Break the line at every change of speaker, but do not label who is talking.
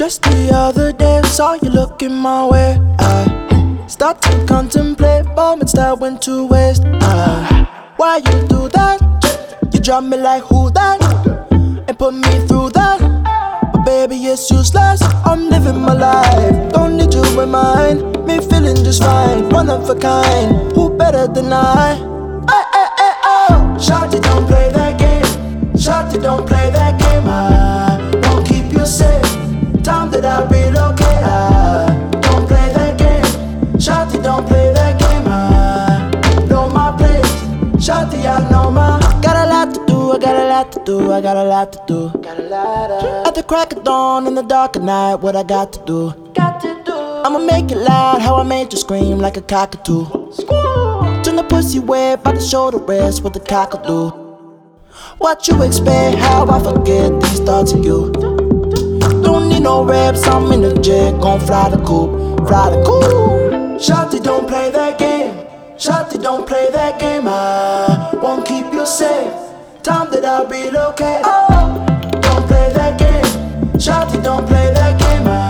Just the other day, saw you looking my way. I start to contemplate moments that went to waste. Why you do that? You drop me like who that? And put me through that. But baby, it's useless. I'm living my life. Don't need you in mine. Me feeling just fine. One of a kind. Who better than I? Oh. Shawty, don't play that game. Shawty, don't play that game. I won't keep you safe. Time that I relocate. Don't play that game. Shawty, don't play that game. I know my place. Shawty, I know my. Got a lot to do, I got a lot to do, I got a lot to do. At the crack of dawn, in the dark of night, what I got to do? I'ma make it loud, how I made you scream like a cockatoo. Turn the pussy wet, by the shoulder rest, what the cock'll do. What you expect, how I forget these thoughts of you. Don't need no reps, I'm in the jet, gon' fly the coop, fly the coop. Shawty, don't play that game. Shawty, don't play that game. I won't keep you safe. Time that I relocate. Oh, don't play that game. Shawty, don't play that game.